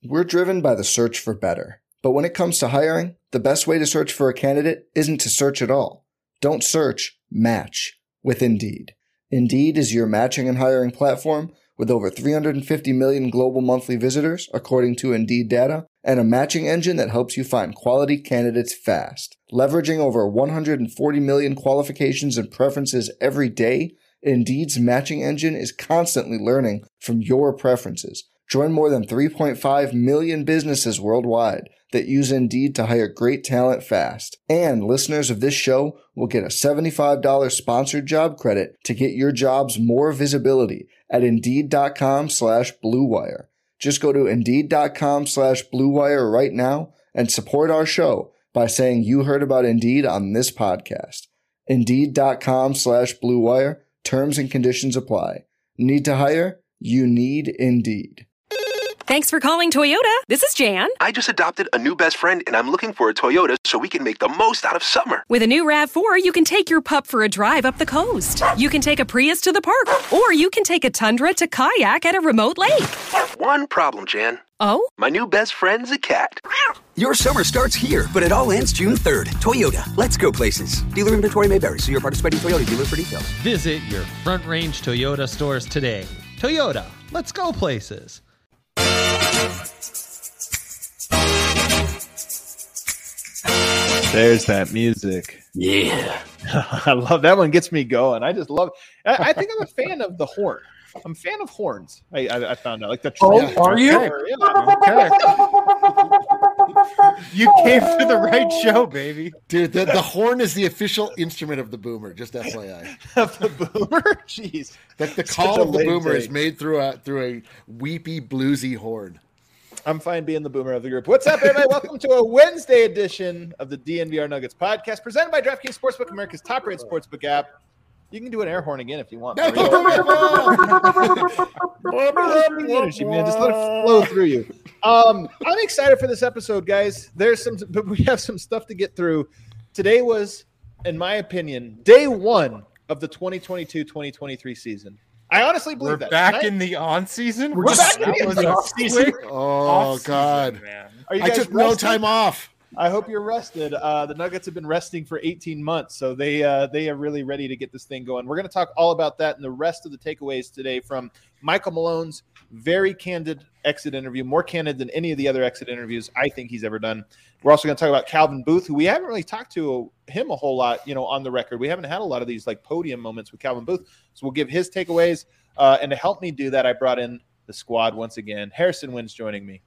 We're driven by the search for better. But when it comes to hiring, the best way to search for a candidate isn't to search at all. Don't search, match with Indeed. Indeed is your matching and hiring platform with over 350 million global monthly visitors, according to Indeed data, and a matching engine that helps you find quality candidates fast. Leveraging over 140 million qualifications and preferences every day, Indeed's matching engine is constantly learning from your preferences. Join more than 3.5 million businesses worldwide that use Indeed to hire great talent fast. And listeners of this show will get a $75 sponsored job credit to get your jobs more visibility at Indeed.com/Blue Wire. Just go to Indeed.com/Blue Wire right now and support our show by saying you heard about Indeed on this podcast. Indeed.com/Blue Wire. Terms and conditions apply. Need to hire? You need Indeed. Thanks for calling Toyota. This is Jan. I just adopted a new best friend, and I'm looking for a Toyota so we can make the most out of summer. With a new RAV4, you can take your pup for a drive up the coast. You can take a Prius to the park, or you can take a Tundra to kayak at a remote lake. One problem, Jan. Oh? My new best friend's a cat. Your summer starts here, but it all ends June 3rd. Toyota, let's go places. Dealer inventory may vary, so your participating Toyota dealer for details. Visit your Front Range Toyota stores today. Toyota, let's go places. There's that music. Yeah. I love that one. Gets me going. I just love it. I think I'm a fan of the horn. I'm a fan of horns. I found out. Like the are you? Okay. You came to the right show, baby. Dude, the horn is the official instrument of the boomer, just FYI. Of the boomer? Jeez. The call of the boomer is made through a weepy, bluesy horn. I'm fine being the boomer of the group. What's up, everybody? Welcome to a Wednesday edition of the DNVR Nuggets podcast, presented by DraftKings Sportsbook, America's top-rated sportsbook app. You can do an air horn again if you want. Just let it flow through you. I'm excited for this episode, guys. But we have some stuff to get through. Today was, in my opinion, day one of the 2022-2023 season. I honestly believe that. We're back in the on season. We're back in the off season. Oh God! Man. I took no time off. I hope you're rested. The Nuggets have been resting for 18 months, so they are really ready to get this thing going. We're going to talk all about that and the rest of the takeaways today from Michael Malone's very candid exit interview, more candid than any of the other exit interviews I think he's ever done. We're also going to talk about Calvin Booth, who we haven't really talked to him a whole lot, on the record. We haven't had a lot of these like podium moments with Calvin Booth, so we'll give his takeaways. And to help me do that, I brought in the squad once again. Harrison Wynn's joining me.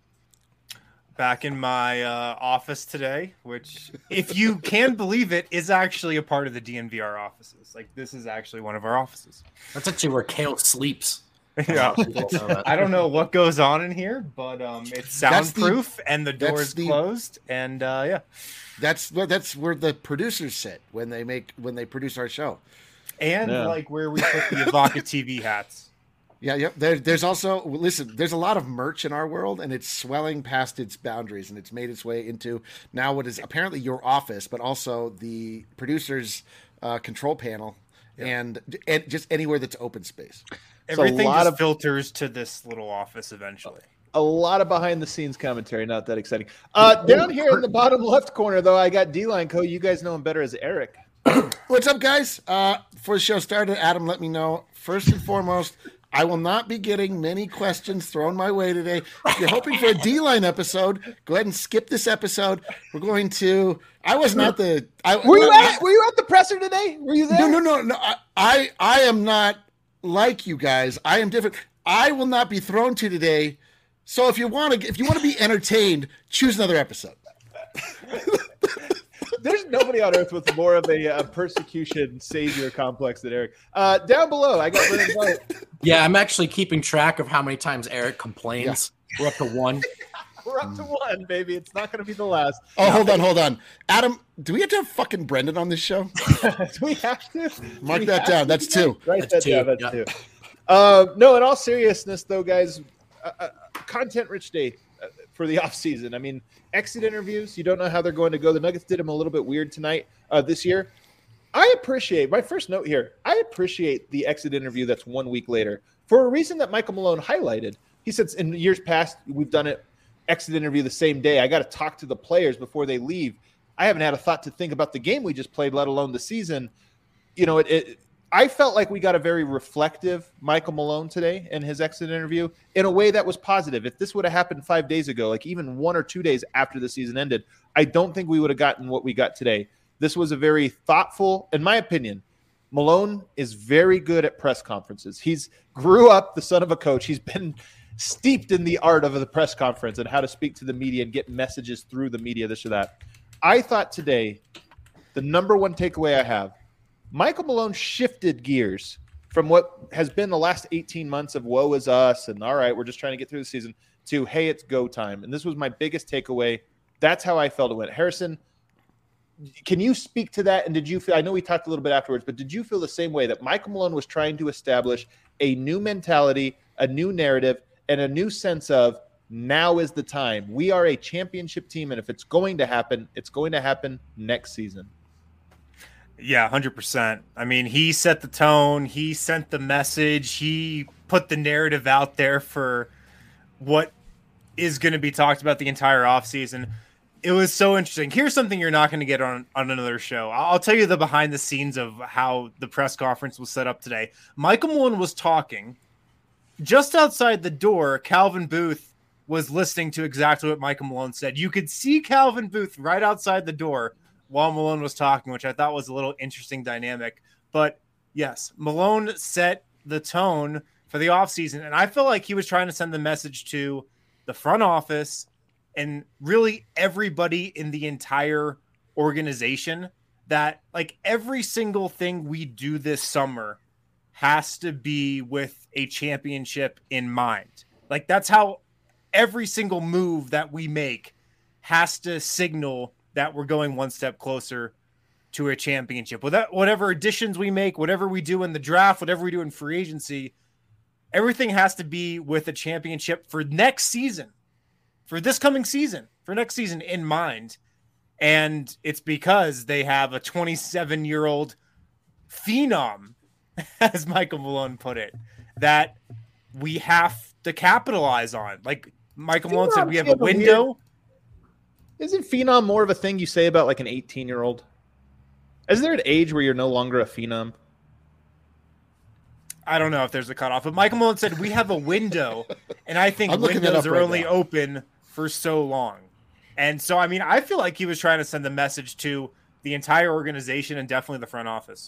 Back in my office today, which, if you can believe it, is actually a part of the DNVR offices. Like, this is actually one of our offices. That's actually where Kale sleeps. Yeah. I don't know what goes on in here, but it's soundproof and the door's closed. And yeah, that's where the producers sit when they produce our show. And like where we put the Evoca TV hats. Yeah. There's also, there's a lot of merch in our world, and it's swelling past its boundaries, and it's made its way into now what is apparently your office, but also the producer's control panel, and just anywhere that's open space. Everything just filters to this little office eventually. A lot of behind-the-scenes commentary, not that exciting. Down here in the bottom left corner, though, I got D-Line Co. You guys know him better as Eric. What's up, guys? Before the show started, Adam let me know, first and foremost, I will not be getting many questions thrown my way today. If you're hoping for a D-Line episode, go ahead and skip this episode. We're going to – I was not the – Were you at the presser today? Were you there? No. I am not like you guys. I am different. I will not be thrown to today. So if you want to be entertained, choose another episode. There's nobody on earth with more of a persecution savior complex than Eric. Down below, I got Brennan White. Yeah, I'm actually keeping track of how many times Eric complains. Yeah. We're up to one. We're up to one, baby. It's not going to be the last. Oh, hold on. Adam, do we have to have fucking Brendan on this show? Do we have to? Mark that down. That's two. Write that down. That's two. No, in all seriousness, though, guys, content-rich day for the offseason. I mean, exit interviews, you don't know how they're going to go. The Nuggets did them a little bit weird tonight this year. I appreciate, my first note here, I appreciate the exit interview that's 1 week later for a reason that Michael Malone highlighted. He said in years past, we've done it exit interview the same day. I got to talk to the players before they leave. I haven't had a thought to think about the game we just played, let alone the season. You know, I felt like we got a very reflective Michael Malone today in his exit interview in a way that was positive. If this would have happened 5 days ago, like even 1 or 2 days after the season ended, I don't think we would have gotten what we got today. This was a very thoughtful, in my opinion, Malone is very good at press conferences. He's grew up the son of a coach. He's been steeped in the art of the press conference and how to speak to the media and get messages through the media, this or that. I thought today, the number one takeaway I have, Michael Malone shifted gears from what has been the last 18 months of woe is us and all right, we're just trying to get through the season to, hey, it's go time. And this was my biggest takeaway. That's how I felt it went. Harrison, can you speak to that? And did you feel, I know we talked a little bit afterwards, but did you feel the same way that Michael Malone was trying to establish a new mentality, a new narrative, and a new sense of now is the time. We are a championship team, and if it's going to happen, it's going to happen next season. Yeah, 100%. I mean, he set the tone. He sent the message. He put the narrative out there for what is going to be talked about the entire offseason. It was so interesting. Here's something you're not going to get on another show. I'll tell you the behind the scenes of how the press conference was set up today. Michael Malone was talking. Just outside the door, Calvin Booth was listening to exactly what Michael Malone said. You could see Calvin Booth right outside the door while Malone was talking, which I thought was a little interesting dynamic. But yes, Malone set the tone for the offseason, and I feel like he was trying to send the message to the front office and really everybody in the entire organization that like every single thing we do this summer has to be with a championship in mind. Like that's how every single move that we make has to signal that we're going one step closer to a championship. Whatever additions we make, whatever we do in the draft, whatever we do in free agency, everything has to be with a championship for next season, for this coming season, for next season in mind. And it's because they have a 27-year-old phenom, as Michael Malone put it, that we have to capitalize on. Like Michael Malone said, we have a window. Isn't phenom more of a thing you say about like an 18-year-old? Is there an age where you're no longer a phenom? I don't know if there's a cutoff, but Michael Malone said we have a window, and I think windows are only open for so long. And so, I mean, I feel like he was trying to send a message to the entire organization and definitely the front office.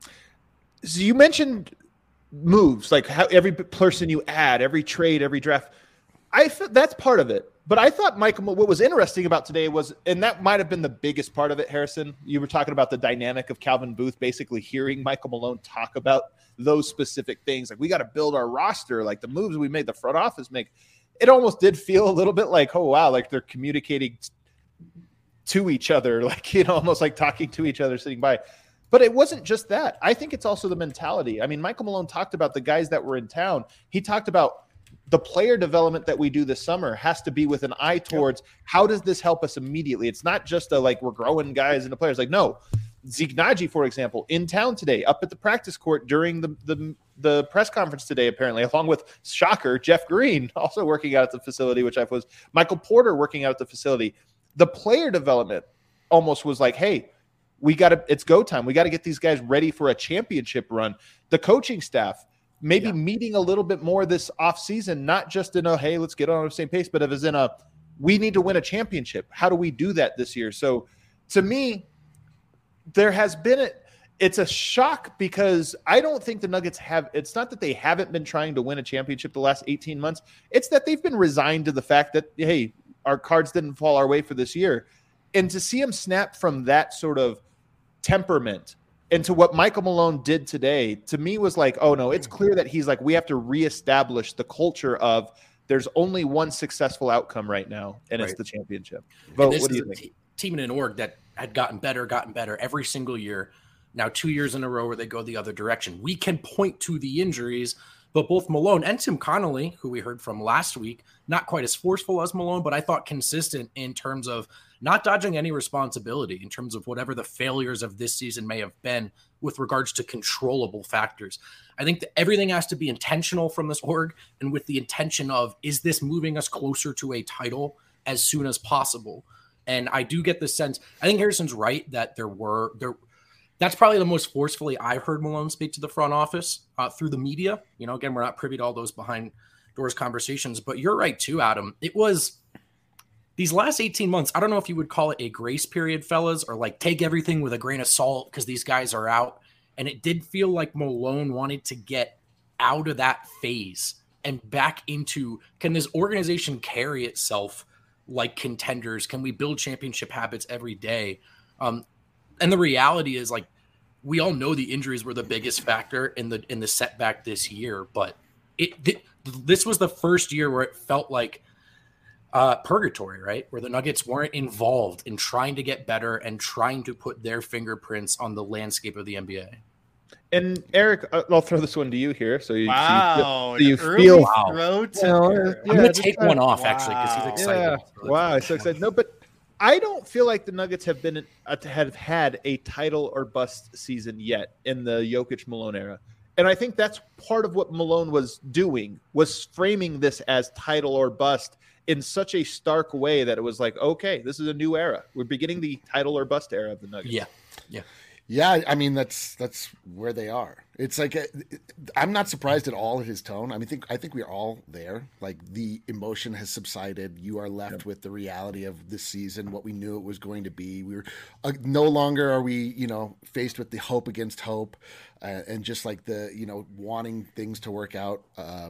So you mentioned moves, like how every person you add, every trade, every draft. I thought that's part of it. But I thought what was interesting about today was, and that might have been the biggest part of it, Harrison, you were talking about the dynamic of Calvin Booth basically hearing Michael Malone talk about those specific things. Like, we got to build our roster, like the moves we made, the front office make. It almost did feel a little bit like, oh, wow, like they're communicating to each other, like, you know, almost like talking to each other sitting by. But it wasn't just that. I think it's also the mentality. I mean, Michael Malone talked about the guys that were in town. He talked about the player development that we do this summer has to be with an eye towards how does this help us immediately? It's not just like we're growing guys into players. Like, no, Zeke Naji, for example, in town today, up at the practice court during the press conference today, apparently, along with shocker, Jeff Green, also working out at the facility, which I was Michael Porter working out at the facility. The player development almost was like, hey, it's go time. We got to get these guys ready for a championship run. The coaching staff, maybe meeting a little bit more this offseason, not just in a, hey, let's get on the same pace, but as in a, we need to win a championship. How do we do that this year? So to me, there has been it's a shock because I don't think the Nuggets it's not that they haven't been trying to win a championship the last 18 months. It's that they've been resigned to the fact that, hey, our cards didn't fall our way for this year. And to see him snap from that sort of temperament into what Michael Malone did today, to me was like, oh no, it's clear that he's like, we have to reestablish the culture of there's only one successful outcome right now, and it's the championship. But what do you think? Team in an org that had gotten better every single year. Now 2 years in a row where they go the other direction. We can point to the injuries, but both Malone and Tim Connolly, who we heard from last week, not quite as forceful as Malone, but I thought consistent in terms of not dodging any responsibility in terms of whatever the failures of this season may have been with regards to controllable factors. I think that everything has to be intentional from this org, and with the intention of, is this moving us closer to a title as soon as possible? And I do get the sense, I think Harrison's right that that's probably the most forcefully I've heard Malone speak to the front office through the media. Again, we're not privy to all those behind doors conversations, but you're right too, Adam. It was these last 18 months. I don't know if you would call it a grace period, fellas, or like take everything with a grain of salt because these guys are out. And it did feel like Malone wanted to get out of that phase and back into, can this organization carry itself like contenders? Can we build championship habits every day? And the reality is, like, we all know the injuries were the biggest factor in the setback this year, but this was the first year where it felt like purgatory, right? Where the Nuggets weren't involved in trying to get better and trying to put their fingerprints on the landscape of the NBA. And Eric, I'll throw this one to you here. So you feel throat. I'm going to take one off actually because he's excited. Yeah. Wow, I'm so excited. No, but I don't feel like the Nuggets have had a title or bust season yet in the Jokic-Malone era. And I think that's part of what Malone was doing, was framing this as title or bust in such a stark way that it was like, okay, this is a new era. We're beginning the title or bust era of the Nuggets. Yeah, I mean that's where they are. It's like I'm not surprised at all at his tone. I think we're all there. Like the emotion has subsided. You are left with the reality of this season, what we knew it was going to be. We're no longer are we, faced with the hope against hope, and just like the wanting things to work out.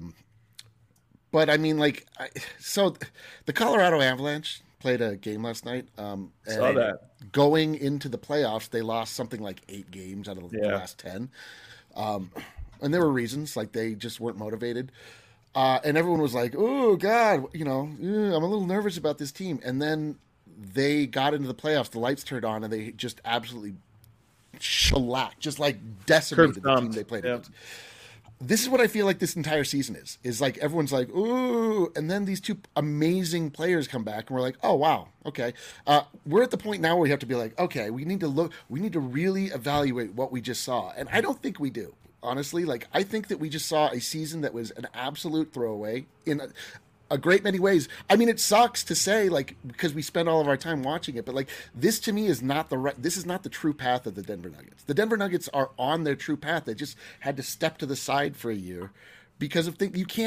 But I mean, so the Colorado Avalanche played a game last night. Saw that. Going into the playoffs, they lost something like 8 games out of the last 10. And there were reasons, like they just weren't motivated. And everyone was like, oh, God, I'm a little nervous about this team. And then they got into the playoffs, the lights turned on, and they just absolutely shellacked, just like decimated the team they played against. This is what I feel like this entire season is like everyone's like, ooh, and then these 2 amazing players come back and we're like, oh, wow, okay. We're at the point now where we have to be like, okay, we need to really evaluate what we just saw. And I don't think we do, honestly. Like, I think that we just saw a season that was an absolute throwaway in a great many ways. I mean, it sucks to say, like, because we spend all of our time watching it, but like this to me is not this is not the true path of the Denver Nuggets. The Denver Nuggets are on their true path. They just had to step to the side for a year because of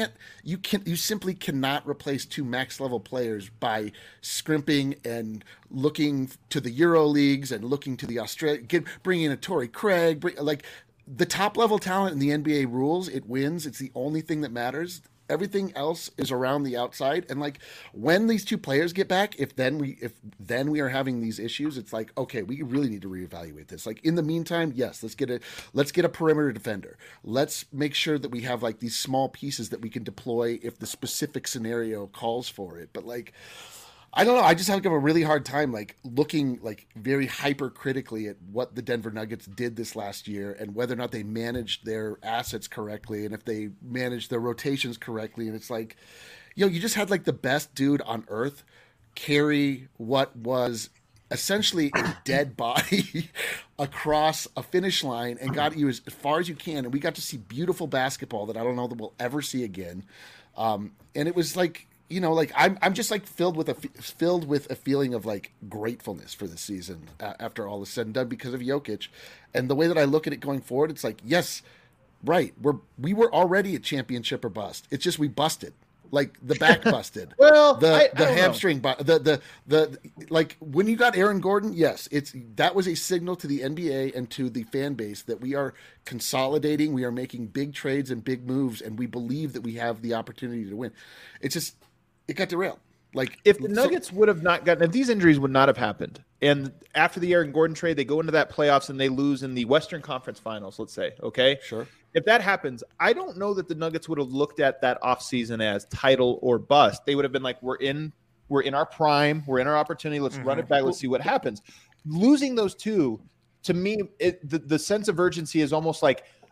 you simply cannot replace 2 max level players by scrimping and looking to the Euro leagues and looking to the bringing in a Torrey Craig, the top level talent in the NBA rules. It wins. It's the only thing that matters. Everything else is around the outside. And like when these 2 players get back, if then we are having these issues, it's like, okay, we really need to reevaluate this. Like in the meantime, yes, let's get a perimeter defender. Let's make sure that we have like these small pieces that we can deploy if the specific scenario calls for it. But like, I don't know. I just have a really hard time like looking like very hypercritically at what the Denver Nuggets did this last year and whether or not they managed their assets correctly and if they managed their rotations correctly. And it's like, you just had like the best dude on earth carry what was essentially a dead body across a finish line and got you as far as you can. And we got to see beautiful basketball that I don't know that we'll ever see again. And it was like, I'm just like filled with a feeling of like gratefulness for this season after all is said and done because of Jokic, and the way that I look at it going forward, it's like, yes, right, we were already a championship or bust. It's just we busted, like the back busted, well, the hamstring, the like when you got Aaron Gordon, yes, that was a signal to the NBA and to the fan base that we are consolidating, we are making big trades and big moves, and we believe that we have the opportunity to win. It's just. It got derailed. Like if the Nuggets would have not gotten, if these injuries would not have happened, and after the Aaron Gordon trade, they go into that playoffs and they lose in the Western Conference Finals, let's say, okay? Sure. If that happens, I don't know that the Nuggets would have looked at that offseason as title or bust. They would have been like, we're in our prime, we're in our opportunity, let's run it back, let's see what happens. Losing those 2, to me, the sense of urgency is almost like,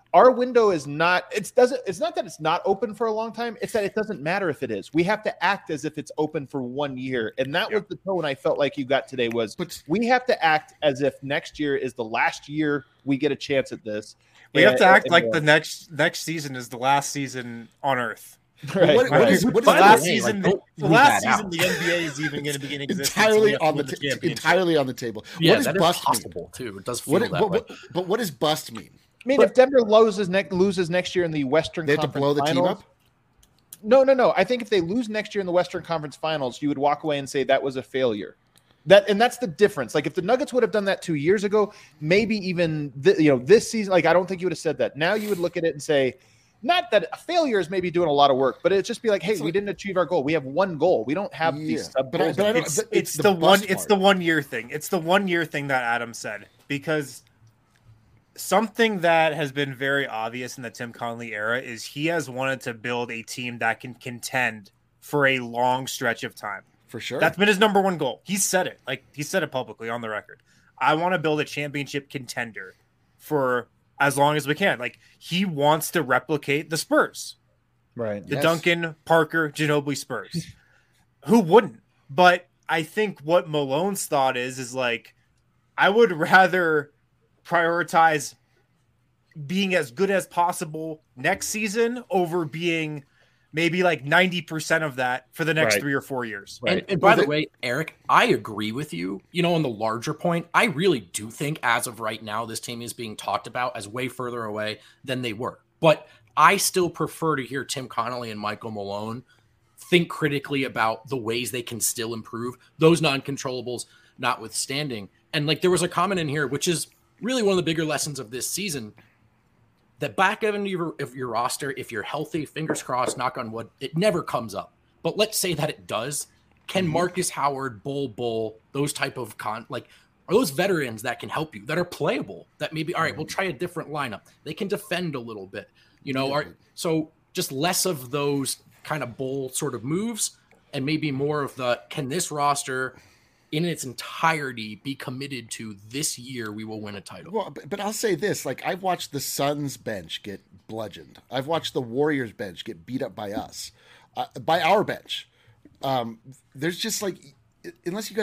our window is not. It's not that it's not open for a long time. It's that it doesn't matter if it is. We have to act as if it's open for 1 year, and that was the tone I felt like you got today. We have to act as if next year is the last year we get a chance at this. We have to act like the next season is the last season on Earth. Right. What is the last season? The last season the NBA is even going to be in existence. Entirely on the table. Yeah, what does that bust is possible mean? too. It does feel that way. But what does bust mean? I mean, if Denver loses next year in the Western they have Conference to blow the Finals, team up? No. I think if they lose next year in the Western Conference Finals, you would walk away and say that was a failure. That's the difference. Like if the Nuggets would have done that 2 years ago, maybe even this season, like I don't think you would have said that. Now you would look at it and say, not that a failure is maybe doing a lot of work, but it'd just be like, hey, we didn't achieve our goal. We have one goal. We don't have these sub goals. It's the 1 year thing. It's the 1 year thing that Adam said, because something that has been very obvious in the Tim Connelly era is he has wanted to build a team that can contend for a long stretch of time. For sure. That's been his number one goal. He said it. Like he said it publicly on the record. I want to build a championship contender for as long as we can. Like he wants to replicate the Spurs. Right. The Duncan, Parker, Ginobili Spurs. Who wouldn't? But I think what Malone's thought is like, I would rather prioritize being as good as possible next season over being maybe like 90% of that for the next 3 or 4 years. Right. And by the way, Eric, I agree with you. On the larger point, I really do think as of right now, this team is being talked about as way further away than they were. But I still prefer to hear Tim Connelly and Michael Malone think critically about the ways they can still improve, those non-controllables notwithstanding. And like there was a comment in here, which is really one of the bigger lessons of this season, that back end of your roster, if you're healthy, fingers crossed, knock on wood, it never comes up. But let's say that it does. Can Marcus Howard, Bull, those type of are those veterans that can help you, that are playable, that maybe, all right, we'll try a different lineup. They can defend a little bit, so just less of those kind of Bull sort of moves and maybe more of can this roster in its entirety be committed to this year we will win a title. Well, but I'll say this, like I've watched the Suns bench get bludgeoned. I've watched the Warriors bench get beat up by us, by our bench. There's just unless you got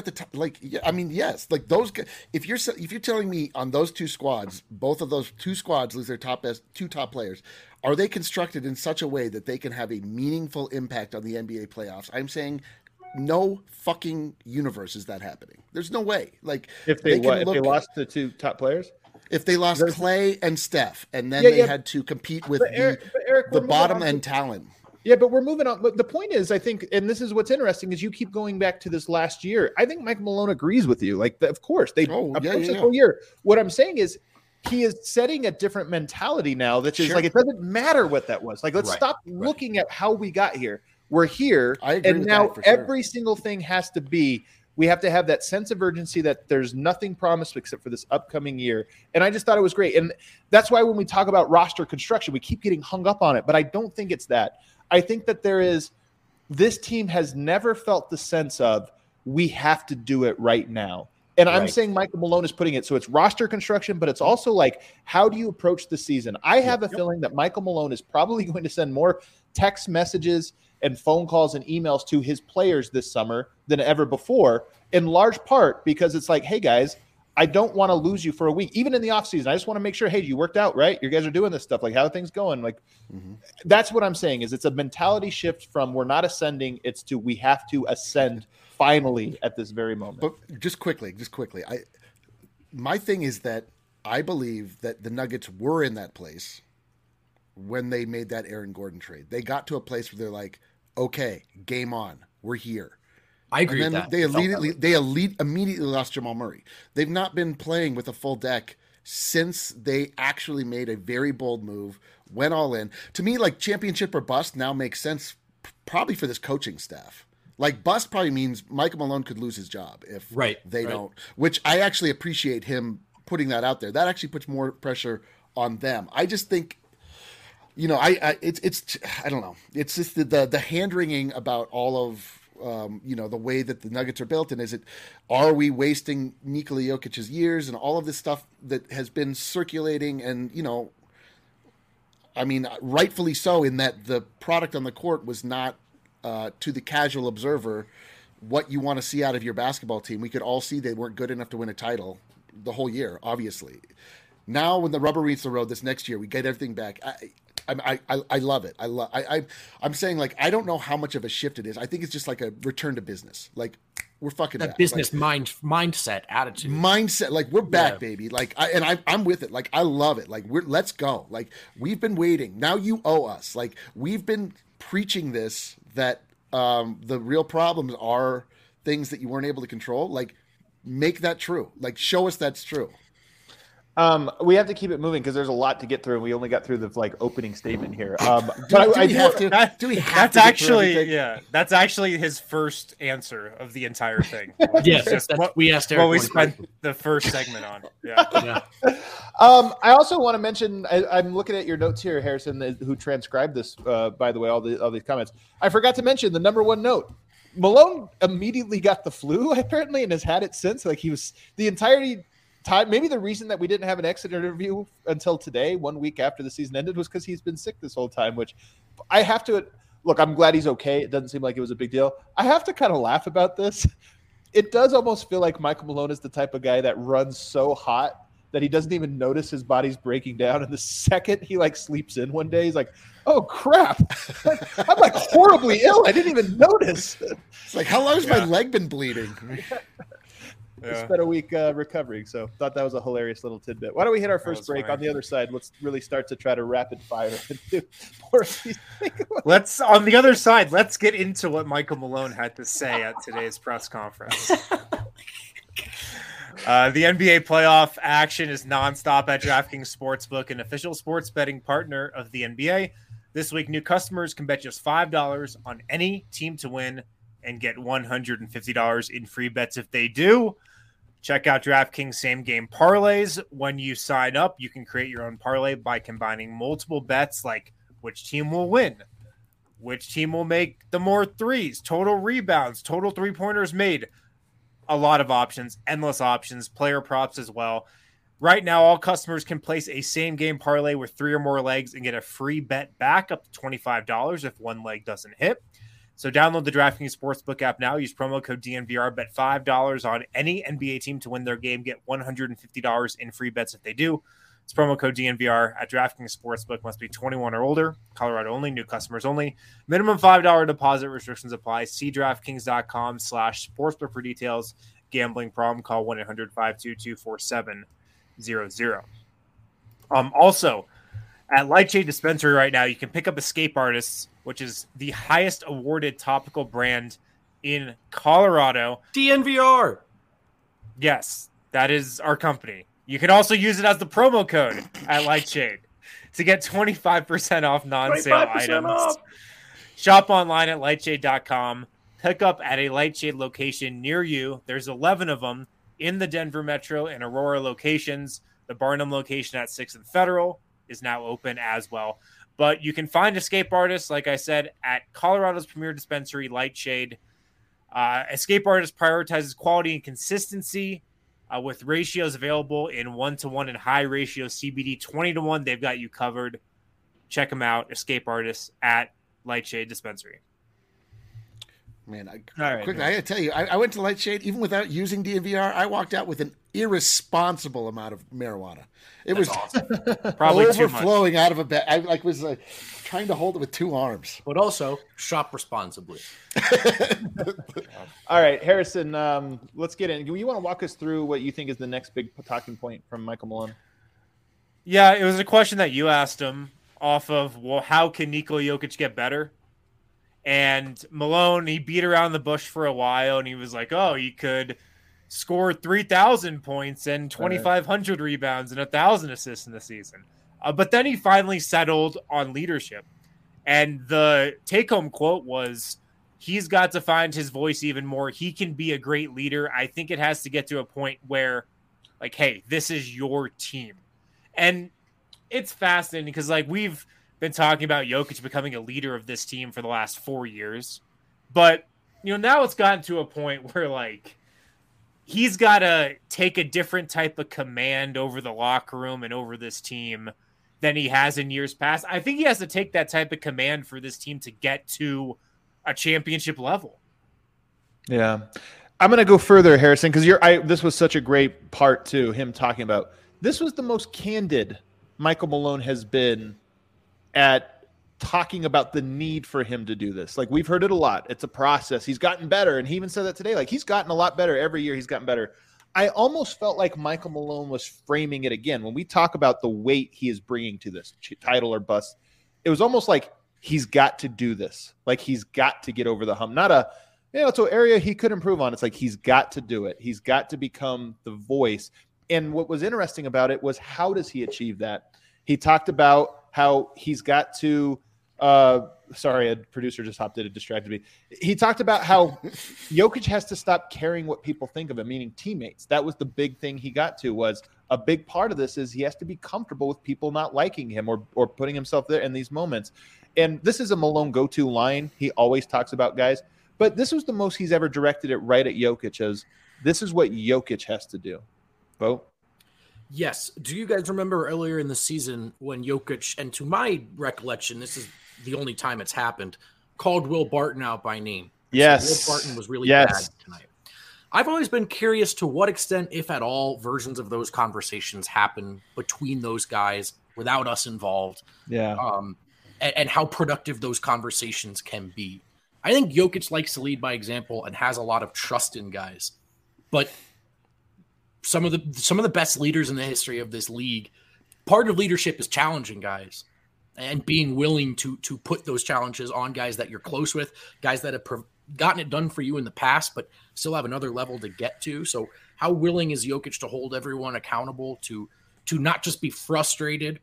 yes, like those guys, if you're telling me on those two squads, both of those two squads lose their two top players, are they constructed in such a way that they can have a meaningful impact on the NBA playoffs? I'm saying no fucking universe is that happening. There's no way. Like if they lost the two top players, if they lost Clay and Steph, and then they had to compete with the bottom end talent. Yeah, but we're moving on. But the point is, I think, and this is what's interesting, is you keep going back to this last year. I think Mike Malone agrees with you. Like, of course, they approach the whole year. What I'm saying is, he is setting a different mentality now. That's just like it doesn't matter what that was. Like, let's stop looking at how we got here. We're here, and now every single thing has to be. We have to have that sense of urgency that there's nothing promised except for this upcoming year. And I just thought it was great. And that's why when we talk about roster construction, we keep getting hung up on it. But I don't think it's that. I think that this team has never felt the sense of we have to do it right now. And I'm saying Michael Malone is putting it. So it's roster construction, but it's also like, how do you approach the season? I have a feeling that Michael Malone is probably going to send more text messages and phone calls and emails to his players this summer than ever before, in large part because it's like, hey guys, I don't want to lose you for a week, even in the offseason. I just want to make sure, hey, you worked out, right? You guys are doing this stuff. Like, how are things going? Like, that's what I'm saying is it's a mentality shift from we're not ascending. It's to we have to ascend finally at this very moment. But just quickly, my thing is that I believe that the Nuggets were in that place when they made that Aaron Gordon trade. They got to a place where they're like, okay, game on. We're here. I agree with that. They immediately lost Jamal Murray. They've not been playing with a full deck since they actually made a very bold move, went all in. To me, like championship or bust now makes sense probably for this coaching staff. Like bust probably means Michael Malone could lose his job if they don't, which I actually appreciate him putting that out there. That actually puts more pressure on them. I just think, it's I don't know. It's just the hand wringing about all of, the way that the Nuggets are built. And are we wasting Nikola Jokic's years and all of this stuff that has been circulating? And, I mean, rightfully so, in that the product on the court was not to the casual observer what you want to see out of your basketball team. We could all see they weren't good enough to win a title the whole year, obviously. Now, when the rubber meets the road this next year, we get everything back. I love it. I'm saying, like, I don't know how much of a shift it is. I think it's just like a return to business. Like, we're fucking that back. business like, mindset attitude. Mindset. Like, we're back, baby. Like, I'm with it. Like, I love it. Like, let's go. Like, we've been waiting. Now you owe us. Like, we've been preaching this, that the real problems are things that you weren't able to control. Like, make that true. Like, show us that's true. We have to keep it moving because there's a lot to get through, and we only got through the opening statement here. That's actually his first answer of the entire thing. Yes, we asked Eric. What we spent the first segment on. Yeah. I also want to mention. I'm looking at your notes here, Harrison, who transcribed this. By the way, all these comments. I forgot to mention the number one note. Malone immediately got the flu, apparently, and has had it since. Like, he was the entirety. Maybe the reason that we didn't have an exit interview until today, 1 week after the season ended, was because he's been sick this whole time, which I have to look. I'm glad he's okay. It doesn't seem like it was a big deal. I have to kind of laugh about this. It does almost feel like Michael Malone is the type of guy that runs so hot that he doesn't even notice his body's breaking down. And the second he sleeps in one day, he's like, oh crap, I'm horribly ill. I didn't even notice. It's like, how long has my leg been bleeding? Spent a week recovering, so thought that was a hilarious little tidbit. Why don't we hit our first break? On the other side, let's really start to try to rapid fire. Let's on the other side. Let's get into what Michael Malone had to say at today's press conference. The NBA playoff action is nonstop at DraftKings Sportsbook, an official sports betting partner of the NBA. This week, new customers can bet just $5 on any team to win and get $150 in free bets if they do. Check out DraftKings Same Game Parlays. When you sign up, you can create your own parlay by combining multiple bets like which team will win, which team will make the more threes, total rebounds, total three-pointers made. A lot of options, endless options, player props as well. Right now, all customers can place a Same Game Parlay with 3 or more legs and get a free bet back up to $25 if one leg doesn't hit. So download the DraftKings Sportsbook app now. Use promo code DNVR. Bet $5 on any NBA team to win their game. Get $150 in free bets if they do. It's promo code DNVR at DraftKings Sportsbook. Must be 21 or older. Colorado only. New customers only. Minimum $5 deposit. Restrictions apply. See DraftKings.com/sportsbook for details. Gambling problem? Call 1-800-522-4700. Also, at Lightshade Dispensary right now, you can pick up Escape Artists, which is the highest awarded topical brand in Colorado. DNVR. Yes, that is our company. You can also use it as the promo code at Lightshade to get 25% off non-sale items. Off. Shop online at lightshade.com. Pick up at a Lightshade location near you. There's 11 of them in the Denver Metro and Aurora locations. The Barnum location at 6th and Federal is now open as well. But you can find Escape Artists, like I said, at Colorado's premier dispensary, Lightshade. Escape Artists prioritizes quality and consistency with ratios available in 1-to-1 and high ratio CBD 20-to-1. They've got you covered. Check them out, Escape Artists at Lightshade Dispensary. Man, I got to tell you, I went to Lightshade, even without using DNVR, I walked out with an irresponsible amount of marijuana. It was awesome. Probably overflowing out of a bag. I was trying to hold it with 2 arms. But also, shop responsibly. All right, Harrison, let's get in. You want to walk us through what you think is the next big talking point from Michael Malone? Yeah, it was a question that you asked him off of, well, how can Nikola Jokic get better? And Malone, he beat around the bush for a while, and he was like, oh, he could score 3,000 points and 2,500 rebounds and 1,000 assists in the season. But then he finally settled on leadership. And the take-home quote was, he's got to find his voice even more. He can be a great leader. I think it has to get to a point where, like, hey, this is your team. And it's fascinating because, like, we've been talking about Jokic becoming a leader of this team for the last 4 years. But, now it's gotten to a point where, like, he's got to take a different type of command over the locker room and over this team. than he has in years past. I think he has to take that type of command for this team to get to a championship level. Yeah. I'm going to go further, Harrison, because this was such a great part too, him talking about this was the most candid Michael Malone has been at talking about the need for him to do this. Like, we've heard it a lot. It's a process. He's gotten better. And he even said that today. Like, he's gotten a lot better every year. He's gotten better. I almost felt like Michael Malone was framing it again. When we talk about the weight he is bringing to this title or bust, it was almost like he's got to do this. Like, he's got to get over the hump. Not a, it's an area he could improve on. It's like, he's got to do it. He's got to become the voice. And what was interesting about it was, how does he achieve that? He talked about how he's got to, sorry, a producer just hopped in and distracted me. He talked about how Jokic has to stop caring what people think of him, meaning teammates. That was the big thing he got to, was a big part of this is he has to be comfortable with people not liking him or putting himself there in these moments. And this is a Malone go-to line. He always talks about guys, but this was the most he's ever directed it right at Jokic, as this is what Jokic has to do. Bo? Yes. Do you guys remember earlier in the season when Jokic, and to my recollection, this is the only time it's happened, called Will Barton out by name? Yes. So Will Barton was really bad tonight. I've always been curious to what extent, if at all, versions of those conversations happen between those guys without us involved. Yeah. And how productive those conversations can be. I think Jokic likes to lead by example and has a lot of trust in guys. But some of the best leaders in the history of this league, part of leadership is challenging guys and being willing to put those challenges on guys that you're close with, guys that have gotten it done for you in the past, but still have another level to get to. So how willing is Jokic to hold everyone accountable, to not just be frustrated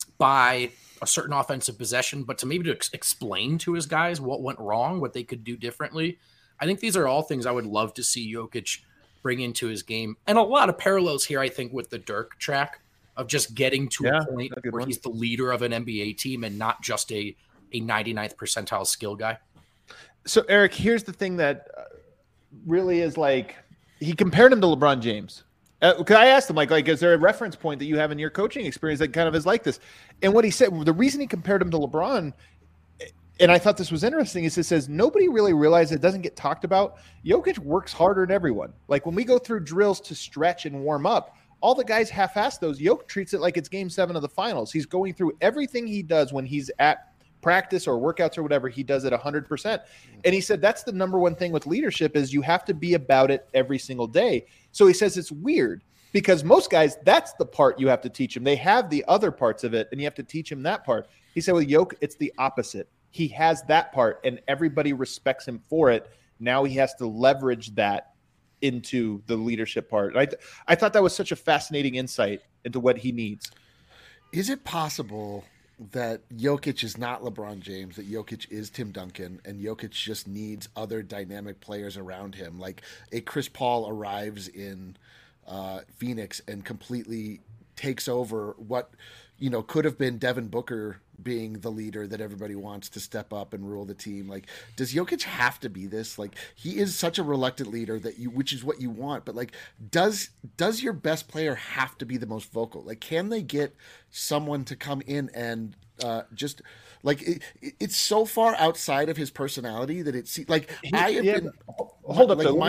by a certain offensive possession, but to maybe to explain to his guys what went wrong, what they could do differently? I think these are all things I would love to see Jokic bring into his game. And a lot of parallels here, I think, with the Dirk track of just getting to a point where he's the leader of an NBA team and not just a 99th percentile skill guy. So, Eric, here's the thing that really is like, he compared him to LeBron James. Because I asked him, like, is there a reference point that you have in your coaching experience that kind of is like this? And what he said, the reason he compared him to LeBron, and I thought this was interesting, is it says nobody really realizes, it doesn't get talked about, Jokic works harder than everyone. Like, when we go through drills to stretch and warm up, all the guys half-ass those. Jokic treats it like it's Game 7 of the finals. He's going through everything he does when he's at practice or workouts or whatever, he does it 100%. And he said that's the number one thing with leadership, is you have to be about it every single day. So he says it's weird because most guys, that's the part you have to teach them. They have the other parts of it, and you have to teach them that part. He said with Jokic, it's the opposite. He has that part, and everybody respects him for it. Now he has to leverage that into the leadership part. I thought that was such a fascinating insight into what he needs. Is it possible that Jokic is not LeBron James, that Jokic is Tim Duncan, and Jokic just needs other dynamic players around him? Like a Chris Paul arrives in Phoenix and completely takes over what, could have been Devin Booker being the leader that everybody wants to step up and rule the team. Like, does Jokic have to be this? Like, he is such a reluctant leader which is what you want, but like, does your best player have to be the most vocal? Like, can they get someone to come in and just like, it's so far outside of his personality that it's like, hold up. Let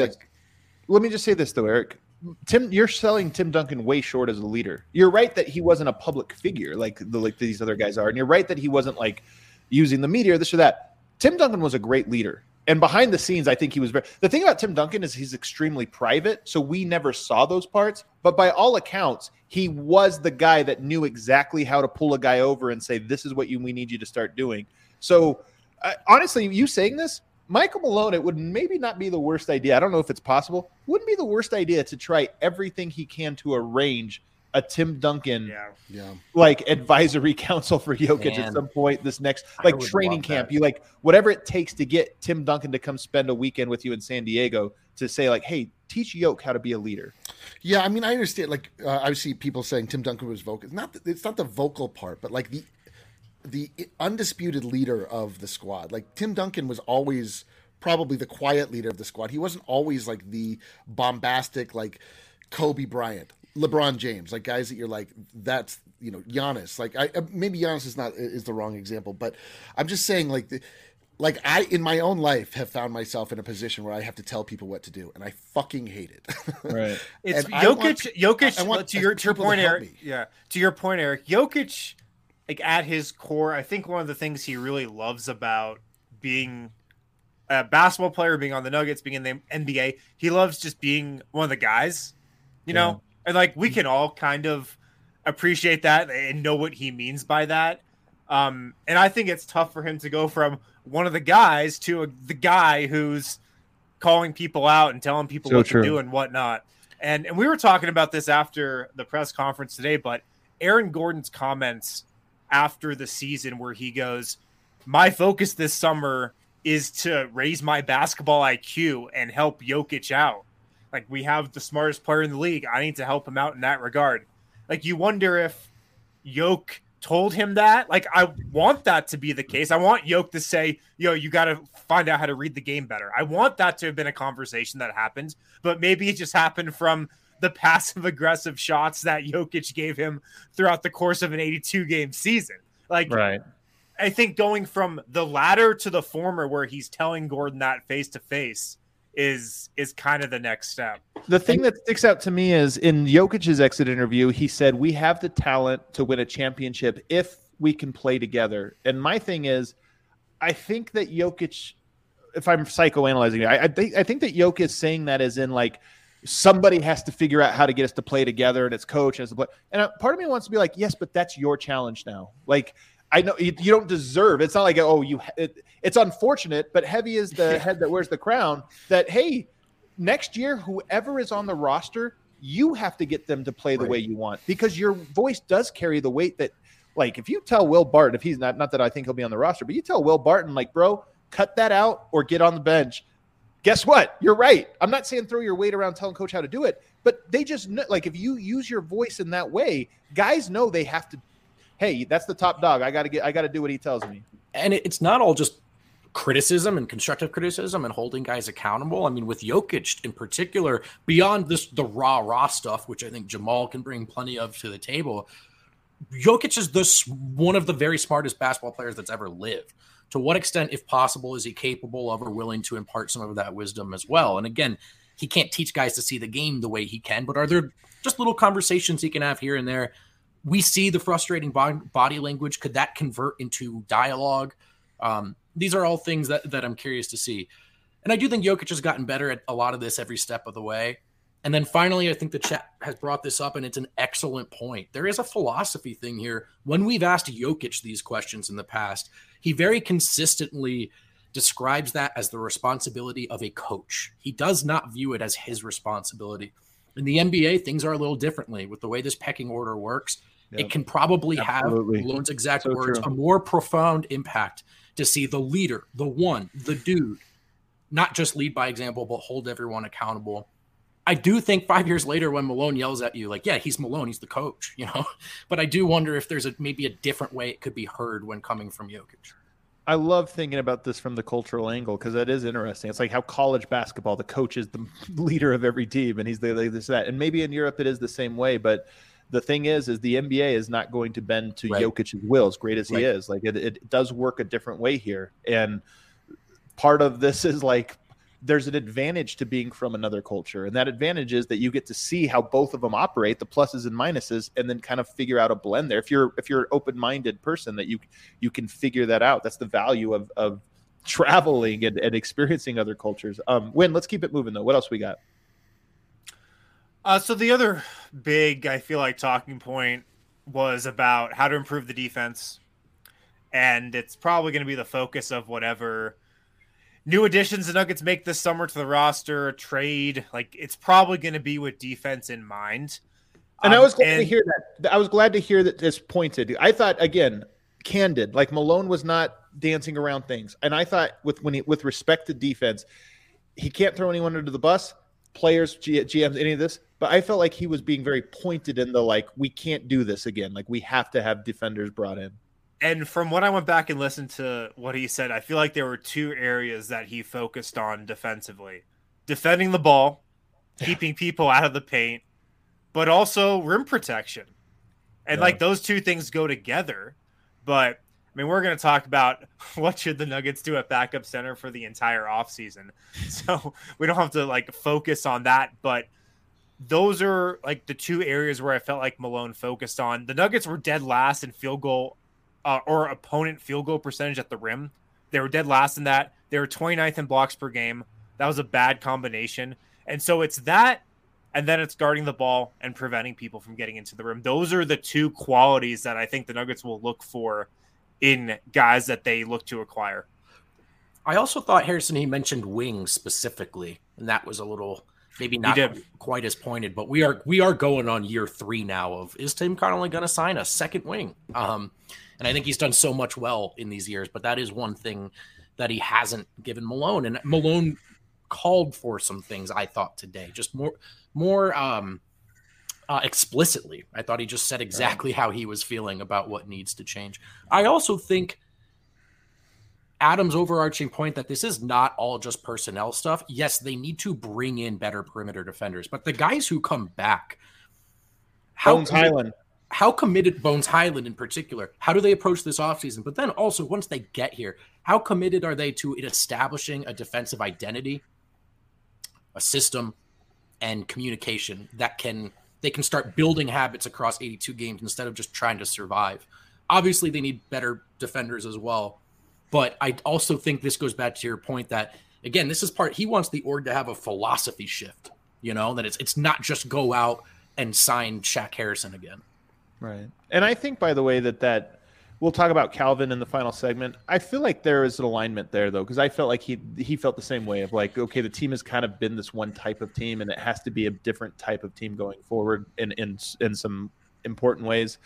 me just say this though, Eric. Tim, you're selling Tim Duncan way short as a leader. You're right that he wasn't a public figure like these other guys are, and you're right that he wasn't like using the media or this or that. Tim Duncan was a great leader, and behind the scenes, I think he was very. The thing about Tim Duncan is he's extremely private, so we never saw those parts. But by all accounts, he was the guy that knew exactly how to pull a guy over and say, "This is what we need you to start doing." So, honestly, you saying this, Michael Malone, it would maybe not be the worst idea. I don't know if it's possible. Wouldn't be the worst idea to try everything he can to arrange a Tim Duncan like advisory council for Jokic at some point this next like training camp. You like whatever it takes to get Tim Duncan to come spend a weekend with you in San Diego to say like, hey, teach Jokic how to be a leader. Yeah, I mean, I understand. Like, I see people saying Tim Duncan was vocal. It's not the vocal part, but like the undisputed leader of the squad. Like, Tim Duncan was always probably the quiet leader of the squad. He wasn't always like the bombastic, like Kobe Bryant. LeBron James, like guys that you're like, that's, you know, Giannis. Like maybe Giannis is the wrong example, but I'm just saying like I, in my own life, have found myself in a position where I have to tell people what to do, and I fucking hate it. Right. It's And Jokic. I want to your people to point, help Eric. me. Yeah. To your point, Eric. Jokic, like at his core, I think one of the things he really loves about being a basketball player, being on the Nuggets, being in the NBA, he loves just being one of the guys. You know, and like we can all kind of appreciate that and know what he means by that. And I think it's tough for him to go from one of the guys to the guy who's calling people out and telling people what to do and whatnot. And we were talking about this after the press conference today, but Aaron Gordon's comments after the season where he goes, my focus this summer is to raise my basketball IQ and help Jokic out. Like, we have the smartest player in the league. I need to help him out in that regard. Like, you wonder if Jokic told him that. Like, I want that to be the case. I want Jokic to say, yo, you got to find out how to read the game better. I want that to have been a conversation that happened, but maybe it just happened from the passive aggressive shots that Jokic gave him throughout the course of an 82-game season. Like, right. I think going from the latter to the former, where he's telling Gordon that face to face, is kind of the next step. The thing that sticks out to me is in Jokic's exit interview, he said, we have the talent to win a championship if we can play together. And my thing is, I think that Jokic, if I'm psychoanalyzing it, I think that Jokic is saying that as in like, somebody has to figure out how to get us to play together, and it's coach has to play. And part of me wants to be like, yes, but that's your challenge now. Like, I know you don't deserve. It's not like, it's unfortunate, but heavy is the head that wears the crown. That, hey, next year, whoever is on the roster, you have to get them to play the way you want, because your voice does carry the weight that, like, if you tell Will Barton, if he's not that I think he'll be on the roster, but you tell Will Barton, like, bro, cut that out or get on the bench. Guess what? You're right. I'm not saying throw your weight around telling coach how to do it, but they just know, like, if you use your voice in that way, guys know they have to. Hey, that's the top dog. I got to do what he tells me. And it's not all just criticism and constructive criticism and holding guys accountable. I mean, with Jokic in particular, beyond the raw stuff, which I think Jamal can bring plenty of to the table, Jokic is one of the very smartest basketball players that's ever lived. To what extent, if possible, is he capable of or willing to impart some of that wisdom as well? And again, he can't teach guys to see the game the way he can, but are there just little conversations he can have here and there? We see the frustrating body language. Could that convert into dialogue? These are all things that I'm curious to see. And I do think Jokic has gotten better at a lot of this every step of the way. And then finally, I think the chat has brought this up, and it's an excellent point. There is a philosophy thing here. When we've asked Jokic these questions in the past, he very consistently describes that as the responsibility of a coach. He does not view it as his responsibility. In the NBA, things are a little differently. With the way this pecking order works, it can probably have, Malone's exact words, a more profound impact to see the leader, the one, the dude, not just lead by example, but hold everyone accountable. I do think 5 years later when Malone yells at you, like, yeah, he's Malone, he's the coach, you know. But I do wonder if there's maybe a different way it could be heard when coming from Jokic. I love thinking about this from the cultural angle, because that is interesting. It's like how college basketball, the coach is the leader of every team, and he's this, that. And maybe in Europe it is the same way, but the thing is the NBA is not going to bend to Jokic's will, as great as he is. Like, it does work a different way here. And part of this is like, there's an advantage to being from another culture. And that advantage is that you get to see how both of them operate, the pluses and minuses, and then kind of figure out a blend there. If you're an open-minded person, that you can figure that out. That's the value of traveling and experiencing other cultures. Win, let's keep it moving though. What else we got? So the other big, I feel like, talking point was about how to improve the defense. And it's probably going to be the focus of whatever new additions the Nuggets make this summer to the roster, trade. Like, it's probably going to be with defense in mind. And I was glad to hear that. I was glad to hear that this pointed. I thought, again, candid, like Malone was not dancing around things. And I thought with respect to defense, he can't throw anyone under the bus, players, GMs, any of this. But I felt like he was being very pointed in the, like, we can't do this again. Like, we have to have defenders brought in. And from what I went back and listened to what he said, I feel like there were two areas that he focused on defensively: defending the ball, keeping people out of the paint, but also rim protection. And like those two things go together. But I mean, we're going to talk about what should the Nuggets do at backup center for the entire offseason. So we don't have to like focus on that. But those are like the two areas where I felt like Malone focused on. The Nuggets were dead last in field goal or opponent field goal percentage at the rim. They were dead last in that. They were 29th in blocks per game. That was a bad combination. And so it's that, and then it's guarding the ball and preventing people from getting into the rim. Those are the two qualities that I think the Nuggets will look for in guys that they look to acquire. I also thought, Harrison, he mentioned wings specifically, and that was a little maybe not quite as pointed, but we are going on year 3 now of, is Tim Connolly going to sign a second wing? And I think he's done so much well in these years, but that is one thing that he hasn't given Malone. And Malone called for some things, I thought, today, just more explicitly. I thought he just said exactly how he was feeling about what needs to change. I also think Adam's overarching point that this is not all just personnel stuff. Yes, they need to bring in better perimeter defenders, but the guys who come back, Bones Highland in particular, how do they approach this offseason? But then also, once they get here, how committed are they to establishing a defensive identity, a system, and communication that they can start building habits across 82 games instead of just trying to survive? Obviously, they need better defenders as well. But I also think this goes back to your point that, again, this is he wants the org to have a philosophy shift, that it's not just go out and sign Shaq Harrison again. Right. And I think, by the way, that we'll talk about Calvin in the final segment. I feel like there is an alignment there, though, because I felt like he felt the same way of like, okay, the team has kind of been this one type of team, and it has to be a different type of team going forward in some important ways.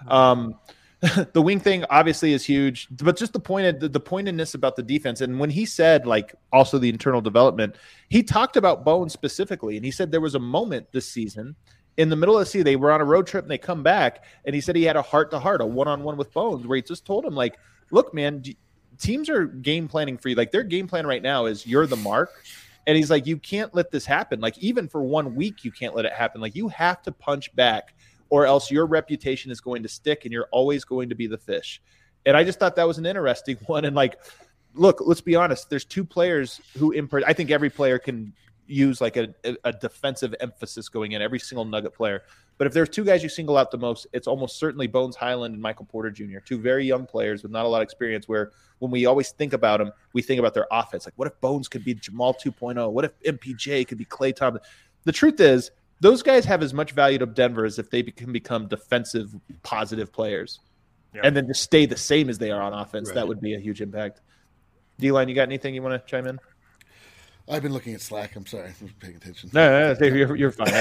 The wing thing obviously is huge, but just the pointedness about the defense. And when he said like also the internal development, he talked about Bones specifically. And he said there was a moment this season in the middle of the season, they were on a road trip and they come back. And he said he had a heart-to-heart, a one-on-one with Bones, where he just told him like, look, man, teams are game planning for you. Like their game plan right now is you're the mark. And he's like, you can't let this happen. Like even for 1 week, you can't let it happen. Like you have to punch back, or else your reputation is going to stick and you're always going to be the fish. And I just thought that was an interesting one. And like, look, let's be honest. There's 2 players who I think every player can use like a defensive emphasis going in, every single Nugget player. But if there's 2 guys you single out the most, it's almost certainly Bones Highland and Michael Porter Jr., 2 very young players with not a lot of experience, where when we always think about them, we think about their offense. Like, what if Bones could be Jamal 2.0? What if MPJ could be Klay Thompson? The truth is, those guys have as much value to Denver as if they can become defensive, positive players, and then just stay the same as they are on offense. Right. That would be a huge impact. D-Line, you got anything you want to chime in? I've been looking at Slack. I'm sorry. I wasn't paying attention. No, you're fine.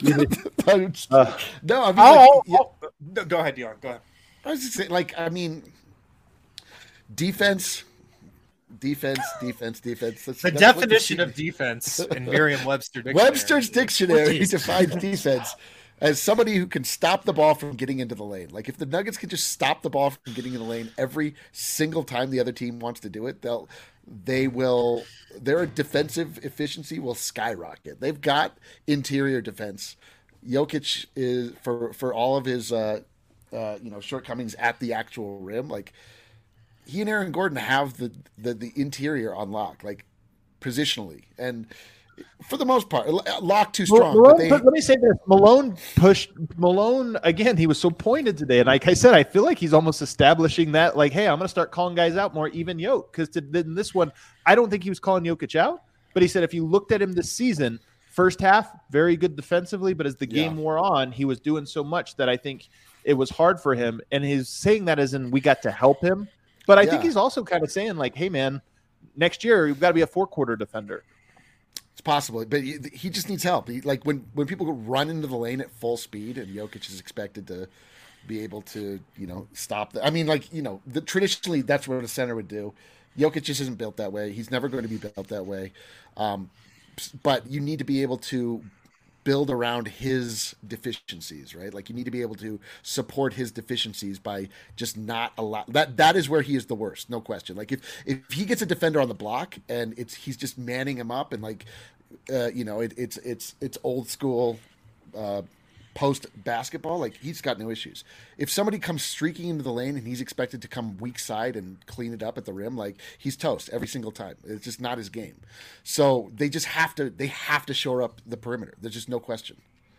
No, go ahead, Dion. Go ahead. I was just saying, like, I mean, defense. The definition of defense in Merriam-Webster dictionary. Webster's dictionary defines defense as somebody who can stop the ball from getting into the lane. Like if the Nuggets can just stop the ball from getting in the lane every single time the other team wants to do it, their defensive efficiency will skyrocket. They've got interior defense. Jokic is for all of his shortcomings at the actual rim, like he and Aaron Gordon have the interior on lock, like positionally, and for the most part, lock too strong. Let me say this: Malone pushed Malone again. He was so pointed today, and like I said, I feel like he's almost establishing that, like, hey, I'm going to start calling guys out more, even Jokic, because in this one, I don't think he was calling Jokic out, but he said if you looked at him this season, first half very good defensively, but as the game wore on, he was doing so much that I think it was hard for him, and he's saying that as in we got to help him. But I think he's also kind of saying, like, hey, man, next year you've got to be a 4-quarter defender. It's possible, but he just needs help. Like when people run into the lane at full speed, and Jokic is expected to be able to, stop that. I mean, like, traditionally that's what a center would do. Jokic just isn't built that way. He's never going to be built that way. But you need to be able to build around his deficiencies, right? Like you need to be able to support his deficiencies by just not allow that is where he is the worst, no question. Like if he gets a defender on the block and he's just manning him up and like it's old school post basketball, like he's got no issues. If somebody comes streaking into the lane and he's expected to come weak side and clean it up at the rim, like he's toast every single time. It's just not his game. So they have to shore up the perimeter. There's just no question.